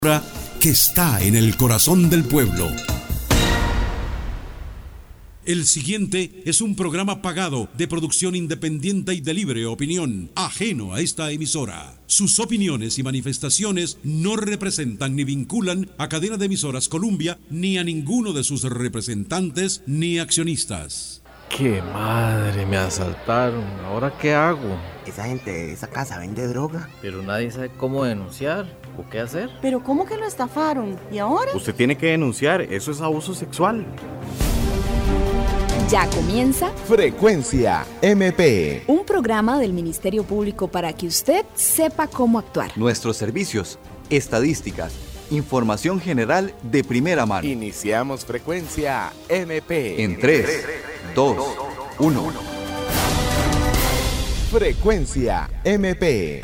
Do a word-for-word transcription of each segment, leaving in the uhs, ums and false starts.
que está en el corazón del pueblo. El siguiente es un programa pagado de producción independiente y de libre opinión, ajeno a esta emisora. Sus opiniones y manifestaciones no representan ni vinculan a Cadena de Emisoras Columbia, ni a ninguno de sus representantes ni accionistas. ¡Qué madre! Me asaltaron. ¿Ahora qué hago? Esa gente de esa casa vende droga. Pero nadie sabe cómo denunciar o qué hacer. ¿Pero cómo que lo estafaron? ¿Y ahora? Usted tiene que denunciar, eso es abuso sexual. Ya comienza Frecuencia M P, un programa del Ministerio Público para que usted sepa cómo actuar. Nuestros servicios, estadísticas, información general de primera mano. Iniciamos Frecuencia M P En tres, dos, uno. Frecuencia M P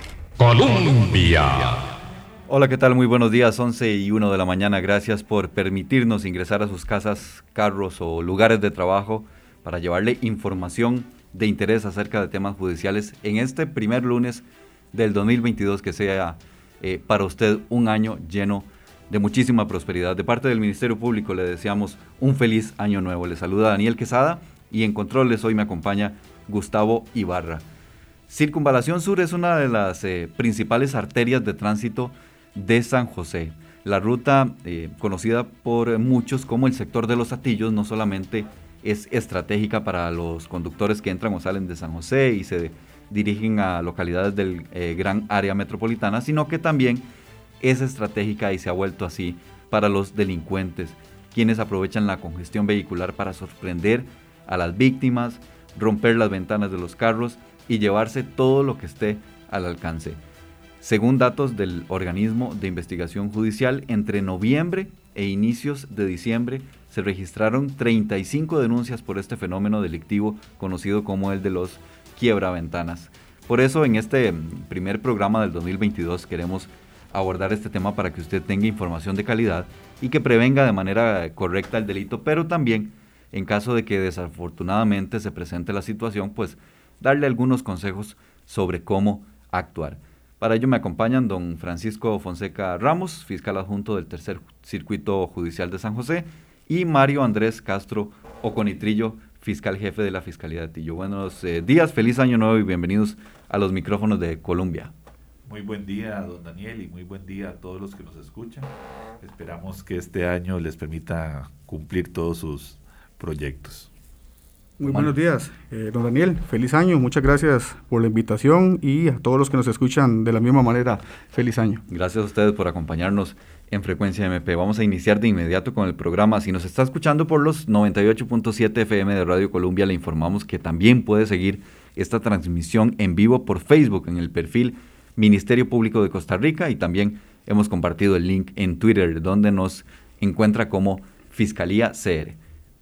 Colombia. Hola, ¿qué tal? Muy buenos días, once y uno de la mañana. Gracias por permitirnos ingresar a sus casas, carros o lugares de trabajo para llevarle información de interés acerca de temas judiciales en este primer lunes del dos mil veintidós, que sea eh, para usted un año lleno de muchísima prosperidad. De parte del Ministerio Público le deseamos un feliz año nuevo. Le saluda Daniel Quesada y en controles hoy me acompaña Gustavo Ibarra. Circunvalación Sur es una de las eh, principales arterias de tránsito de San José. La ruta, eh, conocida por muchos como el sector de los Hatillos, no solamente es estratégica para los conductores que entran o salen de San José y se dirigen a localidades del eh, gran área metropolitana, sino que también es estratégica y se ha vuelto así para los delincuentes, quienes aprovechan la congestión vehicular para sorprender a las víctimas, romper las ventanas de los carros y llevarse todo lo que esté al alcance. Según datos del organismo de investigación judicial, entre noviembre e inicios de diciembre se registraron treinta y cinco denuncias por este fenómeno delictivo conocido como el de los quiebraventanas. Por eso en este primer programa del dos mil veintidós queremos abordar este tema para que usted tenga información de calidad y que prevenga de manera correcta el delito, pero también en caso de que desafortunadamente se presente la situación, pues darle algunos consejos sobre cómo actuar. Para ello me acompañan don Francisco Fonseca Ramos, fiscal adjunto del Tercer Circuito Judicial de San José, y Mario Andrés Castro Oconitrillo, fiscal jefe de la Fiscalía de Tillo. Buenos eh, días, feliz año nuevo y bienvenidos a los micrófonos de Colombia. Muy buen día, don Daniel, y muy buen día a todos los que nos escuchan. Esperamos que este año les permita cumplir todos sus proyectos. Muy buenos días, eh, don Daniel, feliz año, muchas gracias por la invitación y a todos los que nos escuchan de la misma manera, feliz año. Gracias a ustedes por acompañarnos en Frecuencia M P. Vamos a iniciar de inmediato con el programa. Si nos está escuchando por los noventa y ocho punto siete F M de Radio Colombia, le informamos que también puede seguir esta transmisión en vivo por Facebook en el perfil Ministerio Público de Costa Rica, y también hemos compartido el link en Twitter donde nos encuentra como Fiscalía C R.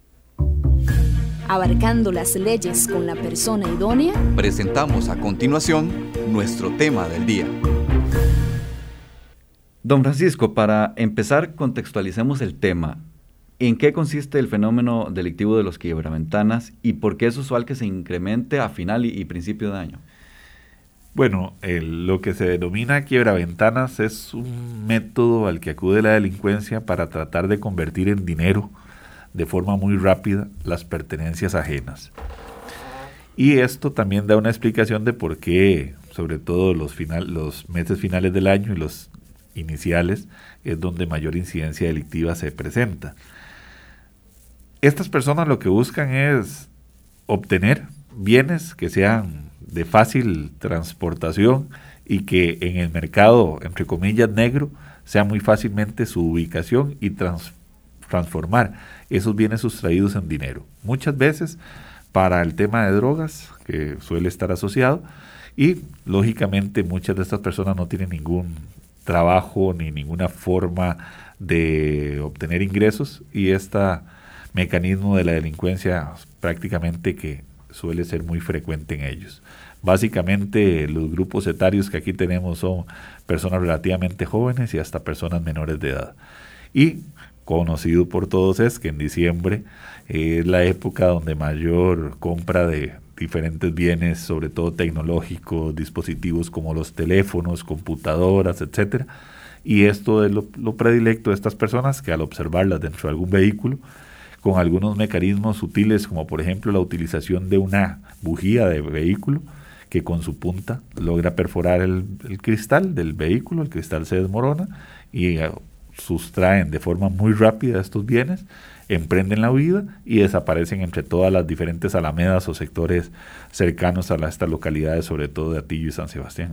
Abarcando las leyes con la persona idónea, Presentamos a continuación nuestro tema del día. Don Francisco, para empezar contextualicemos el tema. ¿En qué consiste el fenómeno delictivo de los quiebraventanas y por qué es usual que se incremente a final y, y principio de año? Bueno, el, lo que se denomina quiebraventanas es un método al que acude la delincuencia para tratar de convertir en dinero de forma muy rápida las pertenencias ajenas. Y esto también da una explicación de por qué, sobre todo los, final, los meses finales del año y los iniciales, es donde mayor incidencia delictiva se presenta. Estas personas lo que buscan es obtener bienes que sean de fácil transportación y que en el mercado, entre comillas, negro, sea muy fácilmente su ubicación y trans, transformar esos bienes sustraídos en dinero. Muchas veces para el tema de drogas, que suele estar asociado, y lógicamente muchas de estas personas no tienen ningún trabajo ni ninguna forma de obtener ingresos, y este mecanismo de la delincuencia prácticamente que suele ser muy frecuente en ellos. Básicamente los grupos etarios que aquí tenemos son personas relativamente jóvenes y hasta personas menores de edad. Y conocido por todos es que en diciembre es la época donde mayor compra de diferentes bienes, sobre todo tecnológicos, dispositivos como los teléfonos, computadoras, etcétera, y esto es lo, lo predilecto de estas personas que al observarlas dentro de algún vehículo, con algunos mecanismos sutiles como por ejemplo la utilización de una bujía de vehículo que con su punta logra perforar el, el cristal del vehículo, el cristal se desmorona y uh, sustraen de forma muy rápida estos bienes, emprenden la huida y desaparecen entre todas las diferentes alamedas o sectores cercanos a la, estas localidades, sobre todo de Atillo y San Sebastián.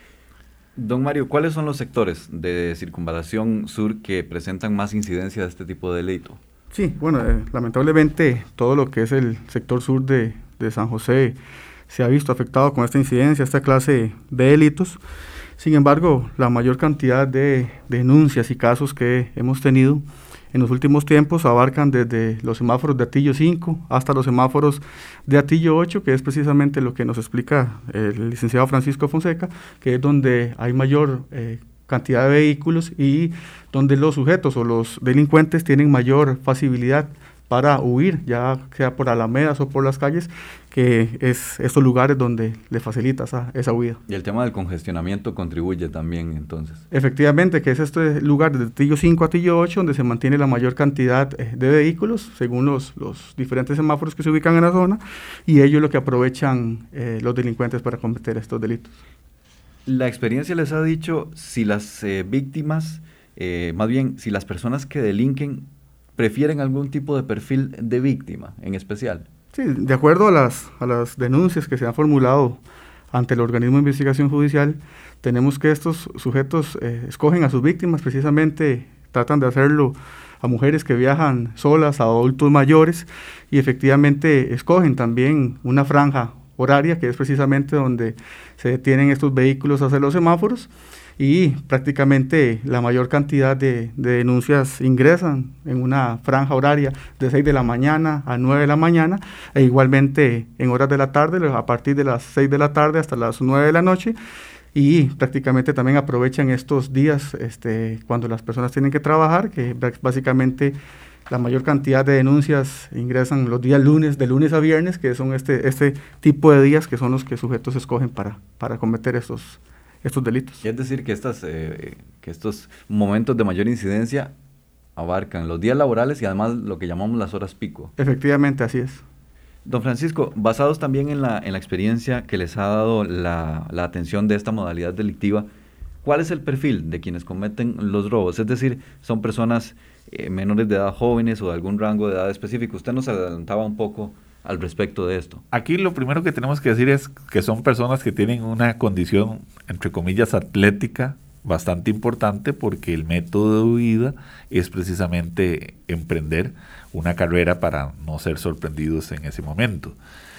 Don Mario, ¿cuáles son los sectores de Circunvalación Sur que presentan más incidencia de este tipo de delito? Sí, bueno, eh, lamentablemente todo lo que es el sector sur de, de San José se ha visto afectado con esta incidencia, esta clase de delitos. Sin embargo, la mayor cantidad de denuncias y casos que hemos tenido en los últimos tiempos abarcan desde los semáforos de Atillo cinco hasta los semáforos de Atillo ocho, que es precisamente lo que nos explica el licenciado Francisco Fonseca, que es donde hay mayor eh, cantidad de vehículos y donde los sujetos o los delincuentes tienen mayor facilidad para huir, ya sea por alamedas o por las calles, que es estos lugares donde le facilita esa, esa huida. Y el tema del congestionamiento contribuye también, entonces. Efectivamente, que es este lugar de Atillo cinco a Atillo ocho, donde se mantiene la mayor cantidad eh, de vehículos, según los, los diferentes semáforos que se ubican en la zona, y ellos lo que aprovechan eh, los delincuentes para cometer estos delitos. La experiencia les ha dicho si las eh, víctimas, eh, más bien, si las personas que delinquen prefieren algún tipo de perfil de víctima en especial. Sí, de acuerdo a las, a las denuncias que se han formulado ante el organismo de investigación judicial, tenemos que estos sujetos eh, escogen a sus víctimas, precisamente tratan de hacerlo a mujeres que viajan solas, a adultos mayores, y efectivamente escogen también una franja horaria, que es precisamente donde se detienen estos vehículos a hacer los semáforos, y prácticamente la mayor cantidad de, de denuncias ingresan en una franja horaria de seis de la mañana a nueve de la mañana, e igualmente en horas de la tarde, a partir de las seis de la tarde hasta las nueve de la noche, y prácticamente también aprovechan estos días este, cuando las personas tienen que trabajar, que básicamente la mayor cantidad de denuncias ingresan los días lunes, de lunes a viernes, que son este, este tipo de días que son los que sujetos escogen para, para cometer estos estos delitos. Es decir, que, estas, eh, que estos momentos de mayor incidencia abarcan los días laborales y además lo que llamamos las horas pico. Efectivamente, así es. Don Francisco, basados también en la, en la experiencia que les ha dado la, la atención de esta modalidad delictiva, ¿cuál es el perfil de quienes cometen los robos? Es decir, ¿son personas eh, menores de edad, jóvenes o de algún rango de edad específico? Usted nos adelantaba un poco al respecto de esto. Aquí lo primero que tenemos que decir es que son personas que tienen una condición, entre comillas, atlética bastante importante, porque el método de huida es precisamente emprender una carrera para no ser sorprendidos en ese momento.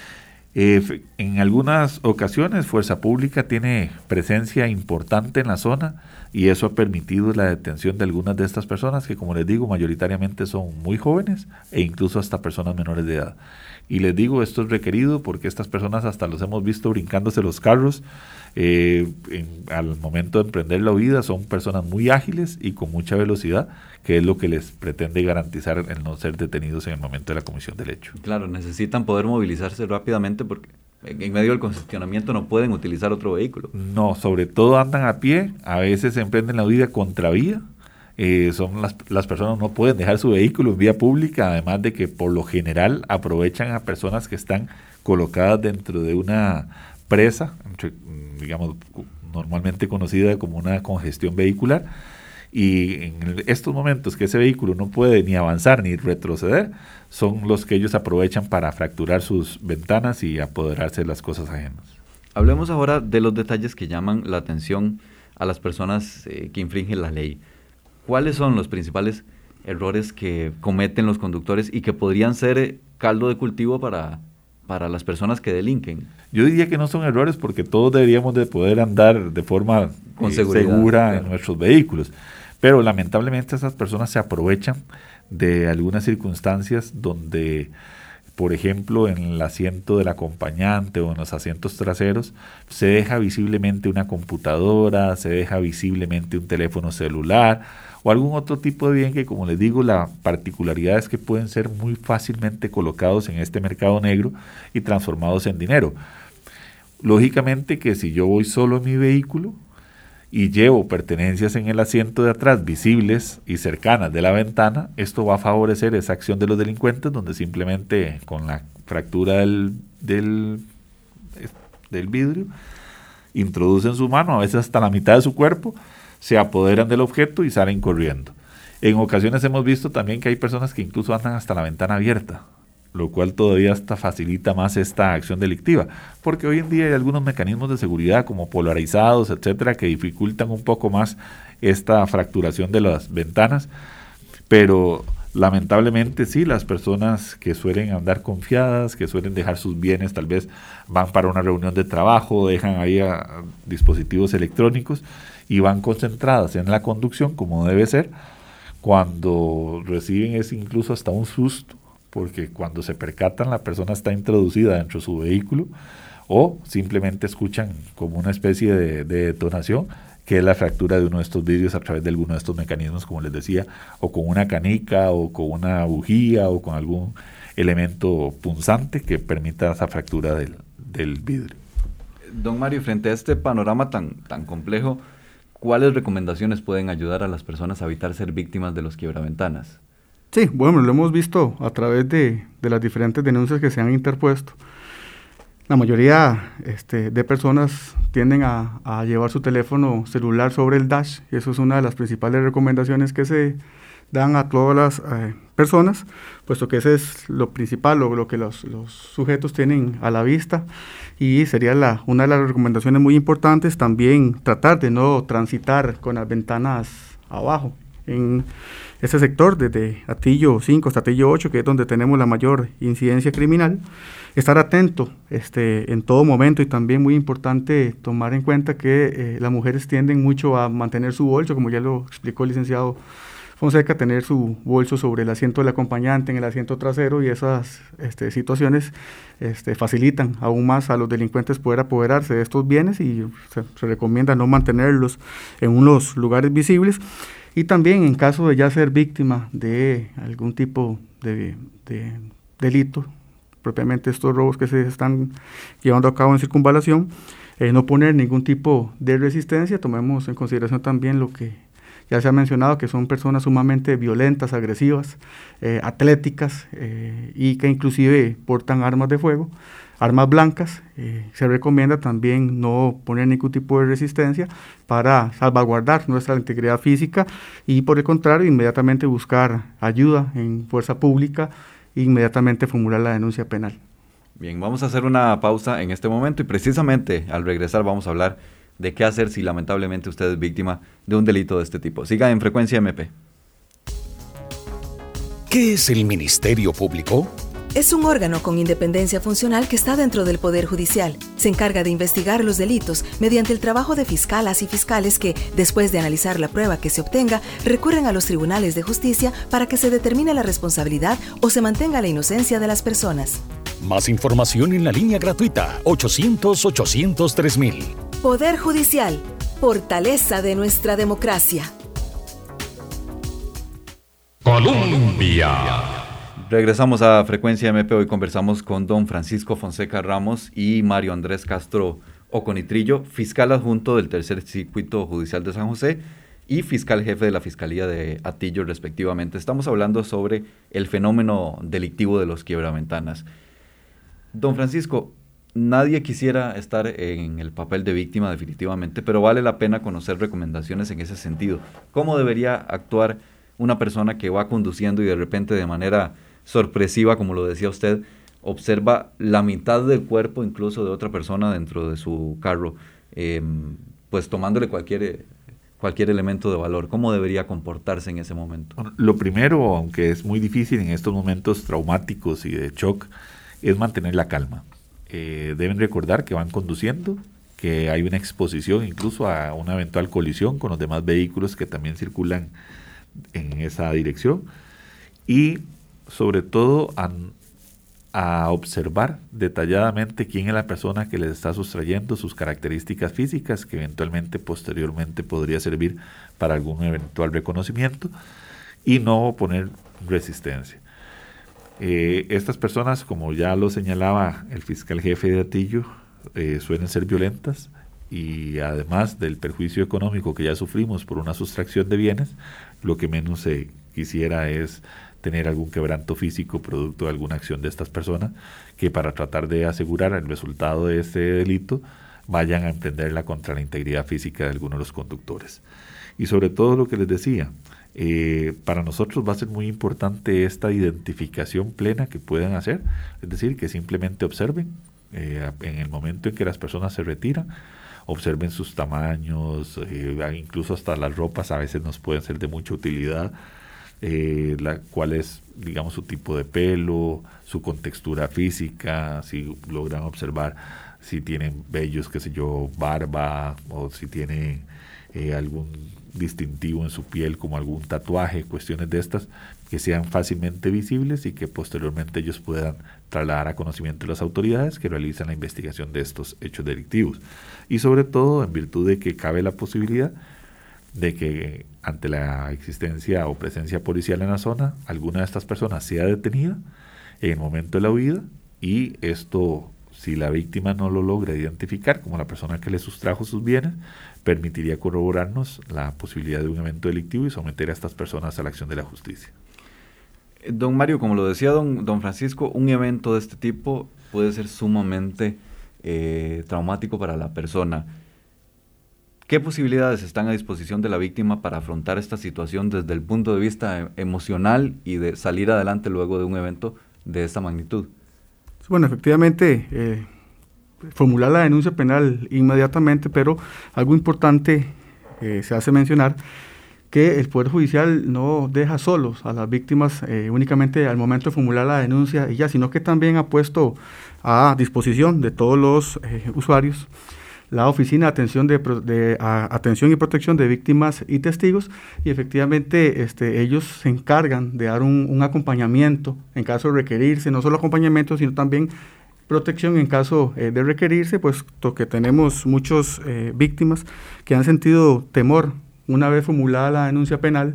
Eh, en algunas ocasiones Fuerza Pública tiene presencia importante en la zona y eso ha permitido la detención de algunas de estas personas que, como les digo, mayoritariamente son muy jóvenes e incluso hasta personas menores de edad. Y les digo, esto es requerido porque estas personas hasta los hemos visto brincándose los carros eh, en, al momento de emprender la huida. Son personas muy ágiles y con mucha velocidad, que es lo que les pretende garantizar el no ser detenidos en el momento de la comisión del hecho. Claro, necesitan poder movilizarse rápidamente porque en, en medio del congestionamiento no pueden utilizar otro vehículo. No, sobre todo andan a pie, a veces emprenden la huida contravía. Eh, son las, las personas no pueden dejar su vehículo en vía pública, además de que por lo general aprovechan a personas que están colocadas dentro de una presa, entre, digamos, normalmente conocida como una congestión vehicular, y en estos momentos que ese vehículo no puede ni avanzar ni retroceder, son los que ellos aprovechan para fracturar sus ventanas y apoderarse de las cosas ajenas. Hablemos ahora de los detalles que llaman la atención a las personas eh, que infringen la ley. ¿Cuáles son los principales errores que cometen los conductores y que podrían ser caldo de cultivo para, para las personas que delinquen? Yo diría que no son errores porque todos deberíamos de poder andar de forma Con eh, seguridad, segura claro. en nuestros vehículos. Pero lamentablemente esas personas se aprovechan de algunas circunstancias donde, por ejemplo, en el asiento del acompañante o en los asientos traseros, se deja visiblemente una computadora, se deja visiblemente un teléfono celular o algún otro tipo de bien que, como les digo, la particularidad es que pueden ser muy fácilmente colocados en este mercado negro y transformados en dinero. Lógicamente que si yo voy solo en mi vehículo y llevo pertenencias en el asiento de atrás visibles y cercanas de la ventana, esto va a favorecer esa acción de los delincuentes, donde simplemente con la fractura del, del, del vidrio introducen su mano, a veces hasta la mitad de su cuerpo, se apoderan del objeto y salen corriendo. En ocasiones hemos visto también que hay personas que incluso andan hasta la ventana abierta, lo cual todavía hasta facilita más esta acción delictiva, porque hoy en día hay algunos mecanismos de seguridad como polarizados, etcétera, que dificultan un poco más esta fracturación de las ventanas, pero lamentablemente sí, las personas que suelen andar confiadas, que suelen dejar sus bienes, tal vez van para una reunión de trabajo, dejan ahí a, a dispositivos electrónicos y van concentradas en la conducción como debe ser, cuando reciben es incluso hasta un susto, porque cuando se percatan la persona está introducida dentro de su vehículo, o simplemente escuchan como una especie de, de detonación, que es la fractura de uno de estos vidrios a través de alguno de estos mecanismos, como les decía, o con una canica, o con una bujía, o con algún elemento punzante que permita esa fractura del, del vidrio. Don Mario, frente a este panorama tan, tan complejo, ¿cuáles recomendaciones pueden ayudar a las personas a evitar ser víctimas de los quiebraventanas? Sí, bueno, lo hemos visto a través de, de las diferentes denuncias que se han interpuesto. La mayoría este, de personas tienden a, a llevar su teléfono celular sobre el dash, y eso es una de las principales recomendaciones que se dan a todas las eh, personas, puesto que ese es lo principal, lo, lo que los, los sujetos tienen a la vista, y sería la, una de las recomendaciones muy importantes también tratar de no transitar con las ventanas abajo. En ese sector, desde Atillo cinco hasta Atillo ocho, que es donde tenemos la mayor incidencia criminal, estar atento este, en todo momento, y también muy importante tomar en cuenta que eh, las mujeres tienden mucho a mantener su bolso, como ya lo explicó el licenciado Fonseca, tener su bolso sobre el asiento del acompañante, en el asiento trasero, y esas este, situaciones este, facilitan aún más a los delincuentes poder apoderarse de estos bienes, y se, se recomienda no mantenerlos en unos lugares visibles. Y también en caso de ya ser víctima de algún tipo de, de delito, propiamente estos robos que se están llevando a cabo en circunvalación, eh, no poner ningún tipo de resistencia. Tomemos en consideración también lo que ya se ha mencionado, que son personas sumamente violentas, agresivas, eh, atléticas, eh, y que inclusive portan armas de fuego, armas blancas. Eh, se recomienda también no poner ningún tipo de resistencia para salvaguardar nuestra integridad física, y por el contrario, inmediatamente buscar ayuda en fuerza pública, e inmediatamente formular la denuncia penal. Bien, vamos a hacer una pausa en este momento, y precisamente al regresar vamos a hablar de qué hacer si lamentablemente usted es víctima de un delito de este tipo. Siga en Frecuencia M P. ¿Qué es el Ministerio Público? Es un órgano con independencia funcional que está dentro del Poder Judicial. Se encarga de investigar los delitos mediante el trabajo de fiscalas y fiscales que, después de analizar la prueba que se obtenga, recurren a los tribunales de justicia para que se determine la responsabilidad o se mantenga la inocencia de las personas. Más información en la línea gratuita ochocientos, ochocientos tres mil. Poder Judicial, fortaleza de nuestra democracia. Colombia. Regresamos a Frecuencia M P. Hoy conversamos con don Francisco Fonseca Ramos y Mario Andrés Castro Oconitrillo, fiscal adjunto del Tercer Circuito Judicial de San José y fiscal jefe de la Fiscalía de Atillo, respectivamente. Estamos hablando sobre el fenómeno delictivo de los quiebraventanas. Don Francisco, nadie quisiera estar en el papel de víctima definitivamente, pero vale la pena conocer recomendaciones en ese sentido. ¿Cómo debería actuar una persona que va conduciendo y de repente de manera sorpresiva, como lo decía usted, observa la mitad del cuerpo incluso de otra persona dentro de su carro, eh, pues tomándole cualquier, cualquier elemento de valor? ¿Cómo debería comportarse en ese momento? Bueno, lo primero, aunque es muy difícil en estos momentos traumáticos y de shock, es mantener la calma. Eh, deben recordar que van conduciendo, que hay una exposición incluso a una eventual colisión con los demás vehículos que también circulan en esa dirección, y sobre todo a, a observar detalladamente quién es la persona que les está sustrayendo sus características físicas, que eventualmente posteriormente podría servir para algún eventual reconocimiento, y no poner resistencia. Eh, estas personas, como ya lo señalaba el fiscal jefe de Atillo, eh, suelen ser violentas, y además del perjuicio económico que ya sufrimos por una sustracción de bienes, lo que menos se quisiera es tener algún quebranto físico producto de alguna acción de estas personas que, para tratar de asegurar el resultado de ese delito, vayan a emprenderla contra la integridad física de algunos de los conductores. Y sobre todo lo que les decía, eh, para nosotros va a ser muy importante esta identificación plena que puedan hacer, es decir, que simplemente observen eh, en el momento en que las personas se retiran, observen sus tamaños, eh, incluso hasta las ropas a veces nos pueden ser de mucha utilidad, eh, la, cuál es, digamos, su tipo de pelo, su contextura física, si logran observar si tienen vellos, qué sé yo, barba, o si tienen eh, algún distintivo en su piel, como algún tatuaje, cuestiones de estas, que sean fácilmente visibles y que posteriormente ellos puedan trasladar a conocimiento de las autoridades que realizan la investigación de estos hechos delictivos. Y sobre todo, en virtud de que cabe la posibilidad de que ante la existencia o presencia policial en la zona, alguna de estas personas sea detenida en el momento de la huida, y esto, si la víctima no lo logra identificar como la persona que le sustrajo sus bienes, permitiría corroborarnos la posibilidad de un evento delictivo y someter a estas personas a la acción de la justicia. Don Mario, como lo decía don, don Francisco, un evento de este tipo puede ser sumamente eh, traumático para la persona. ¿Qué posibilidades están a disposición de la víctima para afrontar esta situación desde el punto de vista emocional y de salir adelante luego de un evento de esta magnitud? Bueno, efectivamente, eh, formular la denuncia penal inmediatamente, pero algo importante eh, se hace mencionar, que el Poder Judicial no deja solos a las víctimas eh, únicamente al momento de formular la denuncia y ya, sino que también ha puesto a disposición de todos los eh, usuarios la Oficina de Atención, de, de, a, Atención y Protección de Víctimas y Testigos, y efectivamente este, ellos se encargan de dar un, un acompañamiento en caso de requerirse, no solo acompañamiento, sino también protección en caso eh, de requerirse, puesto que tenemos muchas eh, víctimas que han sentido temor una vez formulada la denuncia penal,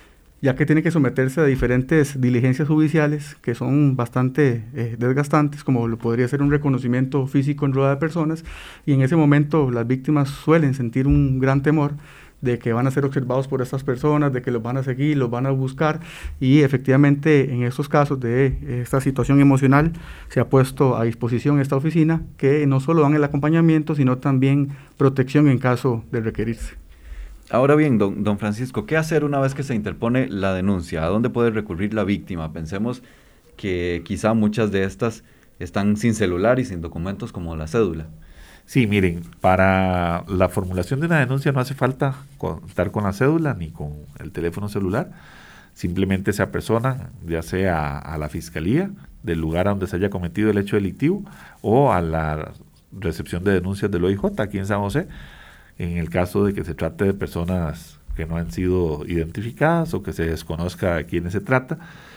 ya que tienen que someterse a diferentes diligencias judiciales que son bastante eh, desgastantes, como lo podría ser un reconocimiento físico en rueda de personas, y en ese momento las víctimas suelen sentir un gran temor de que van a ser observados por estas personas, de que los van a seguir, los van a buscar, y efectivamente en estos casos de esta situación emocional se ha puesto a disposición esta oficina, que no solo dan el acompañamiento, sino también protección en caso de requerirse. Ahora bien, don, don Francisco, ¿qué hacer una vez que se interpone la denuncia? ¿A dónde puede recurrir la víctima? Pensemos que quizá muchas de estas están sin celular y sin documentos como la cédula. Sí, miren, para la formulación de una denuncia no hace falta contar con la cédula ni con el teléfono celular. Simplemente se apersonan, ya sea a la fiscalía del lugar donde se haya cometido el hecho delictivo o a la recepción de denuncias del O I J aquí en San José, en el caso de que se trate de personas que no han sido identificadas o que se desconozca de quiénes se trata,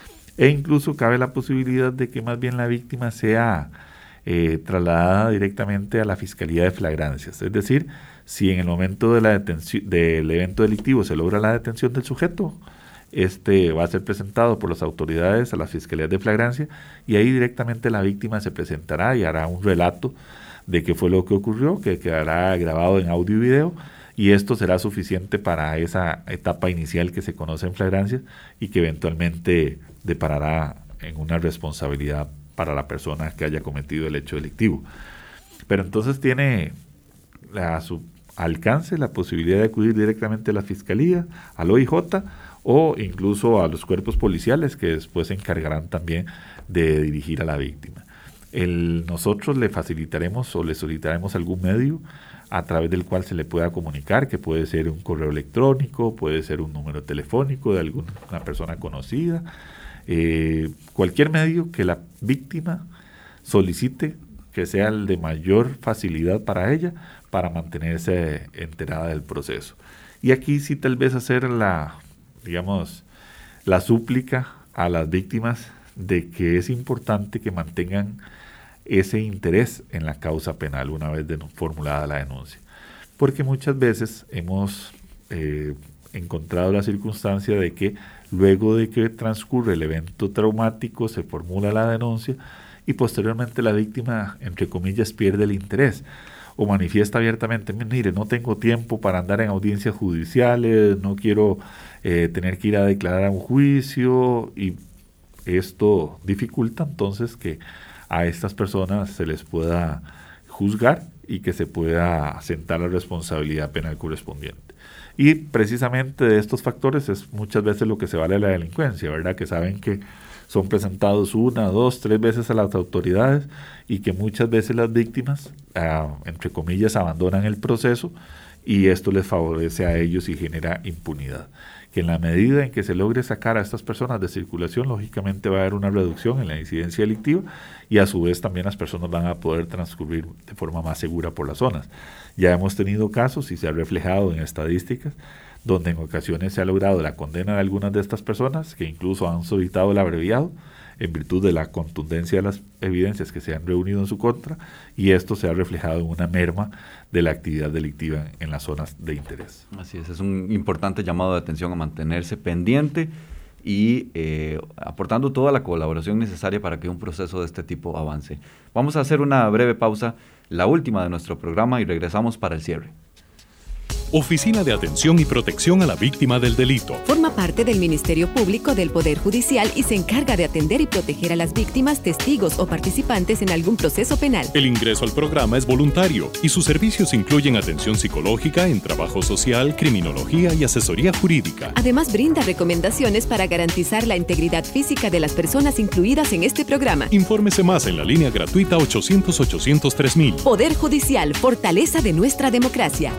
e incluso cabe la posibilidad de que más bien la víctima sea eh, trasladada directamente a la Fiscalía de Flagrancias. Es decir, si en el momento de la detención, del evento delictivo se logra la detención del sujeto, este va a ser presentado por las autoridades a las Fiscalías de Flagrancia, y ahí directamente la víctima se presentará y hará un relato de qué fue lo que ocurrió, que quedará grabado en audio y video, y esto será suficiente para esa etapa inicial que se conoce en flagrancia y que eventualmente deparará en una responsabilidad para la persona que haya cometido el hecho delictivo. Pero entonces tiene a su alcance la posibilidad de acudir directamente a la Fiscalía, al O I J o incluso a los cuerpos policiales, que después se encargarán también de dirigir a la víctima. El, nosotros le facilitaremos o le solicitaremos algún medio a través del cual se le pueda comunicar, que puede ser un correo electrónico, puede ser un número telefónico de alguna persona conocida, eh, cualquier medio que la víctima solicite que sea el de mayor facilidad para ella, para mantenerse enterada del proceso. Y aquí sí tal vez hacer la, digamos, la súplica a las víctimas de que es importante que mantengan ese interés en la causa penal una vez de formulada la denuncia, porque muchas veces hemos eh, encontrado la circunstancia de que luego de que transcurre el evento traumático se formula la denuncia y posteriormente la víctima, entre comillas, pierde el interés, o manifiesta abiertamente, mire, no tengo tiempo para andar en audiencias judiciales, no quiero eh, tener que ir a declarar a un juicio, y esto dificulta entonces que a estas personas se les pueda juzgar y que se pueda asentar la responsabilidad penal correspondiente. Y precisamente de estos factores es muchas veces lo que se vale la delincuencia, ¿verdad? Que saben que son presentados una, dos, tres veces a las autoridades y que muchas veces las víctimas, eh, entre comillas, abandonan el proceso, y esto les favorece a ellos y genera impunidad. Que en la medida en que se logre sacar a estas personas de circulación, lógicamente va a haber una reducción en la incidencia delictiva, y a su vez también las personas van a poder transcurrir de forma más segura por las zonas. Ya hemos tenido casos y se ha reflejado en estadísticas donde en ocasiones se ha logrado la condena de algunas de estas personas, que incluso han solicitado el abreviado en virtud de la contundencia de las evidencias que se han reunido en su contra, y esto se ha reflejado en una merma de la actividad delictiva en las zonas de interés. Así es, es un importante llamado de atención a mantenerse pendiente y eh, aportando toda la colaboración necesaria para que un proceso de este tipo avance. Vamos a hacer una breve pausa, la última de nuestro programa, y regresamos para el cierre. Oficina de Atención y Protección a la Víctima del Delito. Forma parte del Ministerio Público del Poder Judicial y se encarga de atender y proteger a las víctimas, testigos o participantes en algún proceso penal. El ingreso al programa es voluntario y sus servicios incluyen atención psicológica en trabajo social, criminología y asesoría jurídica. Además, brinda recomendaciones para garantizar la integridad física de las personas incluidas en este programa. Infórmese más en la línea gratuita ochocientos, ochocientos, tres mil. Poder Judicial, fortaleza de nuestra democracia.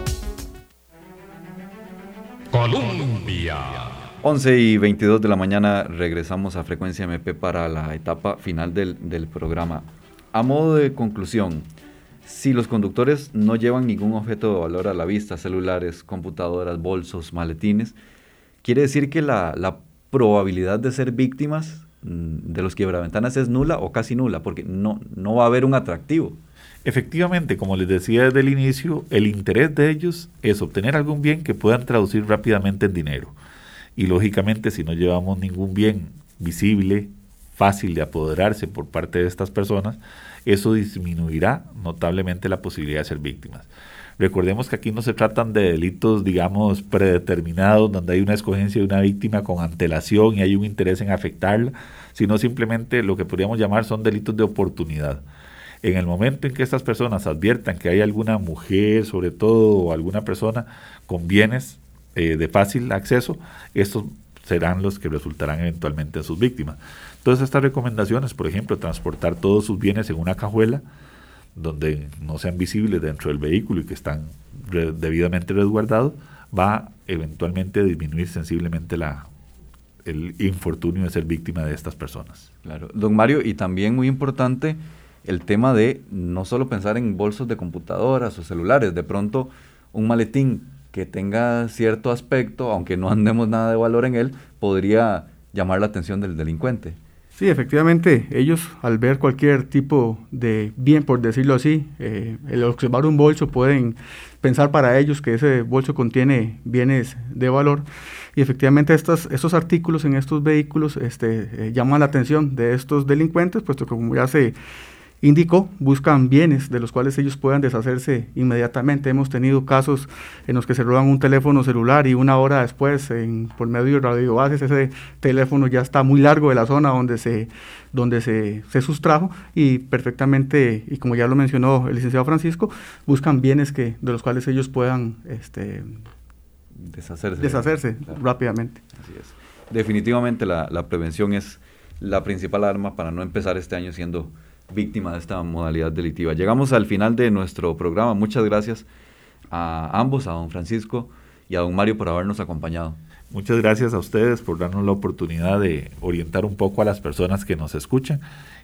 Colombia. once y veintidós de la mañana, regresamos a Frecuencia M P para la etapa final del, del programa. A modo de conclusión, si los conductores no llevan ningún objeto de valor a la vista, celulares, computadoras, bolsos, maletines, quiere decir que la, la probabilidad de ser víctimas de los quiebraventanas es nula o casi nula, porque no, no va a haber un atractivo. Efectivamente, como les decía desde el inicio, el interés de ellos es obtener algún bien que puedan traducir rápidamente en dinero. Y lógicamente, si no llevamos ningún bien visible, fácil de apoderarse por parte de estas personas, eso disminuirá notablemente la posibilidad de ser víctimas. Recordemos que aquí no se tratan de delitos, digamos, predeterminados, donde hay una escogencia de una víctima con antelación y hay un interés en afectarla, sino simplemente lo que podríamos llamar son delitos de oportunidad. En el momento en que estas personas adviertan que hay alguna mujer, sobre todo, o alguna persona con bienes eh, de fácil acceso, estos serán los que resultarán eventualmente en sus víctimas. Entonces, estas recomendaciones, por ejemplo, transportar todos sus bienes en una cajuela, donde no sean visibles dentro del vehículo y que están re- debidamente resguardados, va eventualmente a disminuir sensiblemente la, el infortunio de ser víctima de estas personas. Claro, don Mario, y también muy importante el tema de no solo pensar en bolsos de computadoras o celulares, de pronto un maletín que tenga cierto aspecto, aunque no andemos nada de valor en él, podría llamar la atención del delincuente. Sí, efectivamente, ellos al ver cualquier tipo de bien, por decirlo así, eh, el observar un bolso, pueden pensar para ellos que ese bolso contiene bienes de valor, y efectivamente estos, estos artículos en estos vehículos este, eh, llaman la atención de estos delincuentes, puesto que, como ya se indicó, buscan bienes de los cuales ellos puedan deshacerse inmediatamente. Hemos tenido casos en los que se roban un teléfono celular y una hora después, en, por medio de radiobases, ese teléfono ya está muy largo de la zona donde se donde se, se sustrajo, y perfectamente, y como ya lo mencionó el licenciado Francisco, buscan bienes que de los cuales ellos puedan este, deshacerse, deshacerse claro, rápidamente. Así es. Definitivamente la, la prevención es la principal arma para no empezar este año siendo víctima de esta modalidad delictiva. Llegamos al final de nuestro programa. Muchas gracias a ambos, a don Francisco y a don Mario, por habernos acompañado. Muchas gracias a ustedes por darnos la oportunidad de orientar un poco a las personas que nos escuchan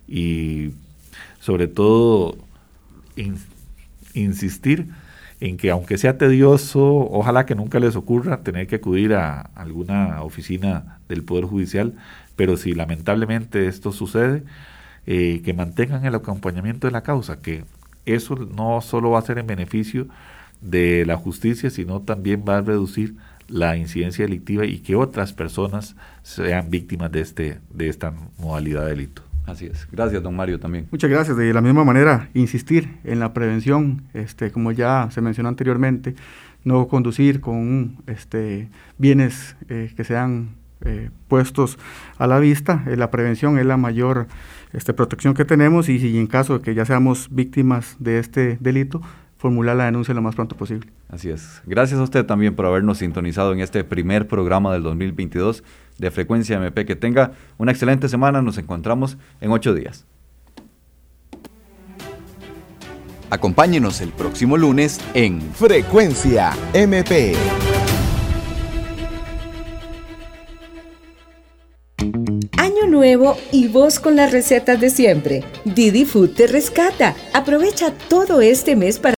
y sobre todo in, insistir en que, aunque sea tedioso, ojalá que nunca les ocurra tener que acudir a alguna oficina del Poder Judicial, pero si lamentablemente esto sucede, Eh, que mantengan el acompañamiento de la causa, que eso no solo va a ser en beneficio de la justicia, sino también va a reducir la incidencia delictiva y que otras personas sean víctimas de este de esta modalidad de delito. Así es. Gracias, don Mario, también. Muchas gracias. De la misma manera, insistir en la prevención, este, como ya se mencionó anteriormente, no conducir con este, bienes eh, que sean eh, puestos a la vista. Eh, la prevención es la mayor este, protección que tenemos y si en caso de que ya seamos víctimas de este delito, formular la denuncia lo más pronto posible. Así es. Gracias a usted también por habernos sintonizado en este primer programa del dos mil veintidós de Frecuencia M P. Que tenga una excelente semana. Nos encontramos en ocho días. Acompáñenos el próximo lunes en Frecuencia M P. Año nuevo y vos con las recetas de siempre. Didi Food te rescata. Aprovecha todo este mes para